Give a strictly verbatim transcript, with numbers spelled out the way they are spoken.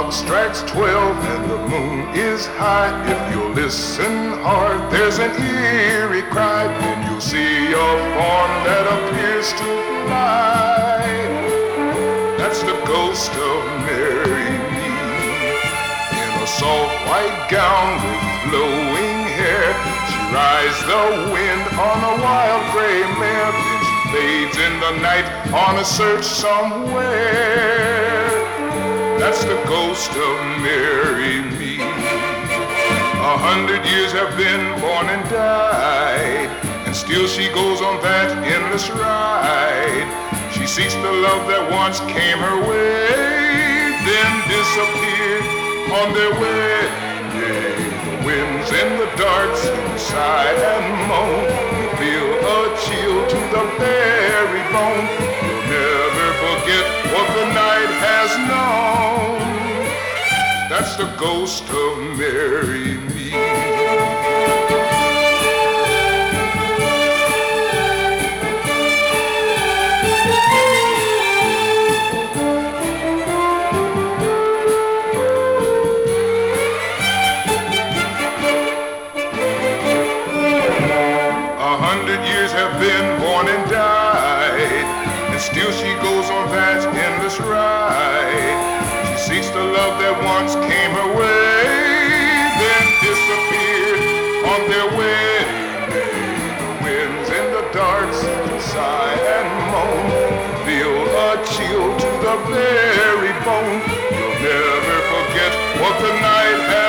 clock strikes twelve and the moon is high. If you listen hard, there's an eerie cry. Then you'll see a form that appears to fly. That's the ghost of Mary Me. In a soft white gown with flowing hair, she rides the wind on a wild gray mare. Then she fades in the night on a search somewhere. That's the ghost of Mary Me. A hundred years have been born and died, and still she goes on that endless ride. She seeks the love that once came her way, then disappeared on their wedding day. The winds and the darts sigh and moan. You feel a chill to the very bone. You'll never forget what the night has known. That's the ghost of Mary Me. A hundred years have been born and died, and still she goes on that endless ride. She seeks the love that once came her way, then disappeared on their wedding day. The winds and the darts sigh and moan. Feel a chill to the very bone. You'll never forget what the night has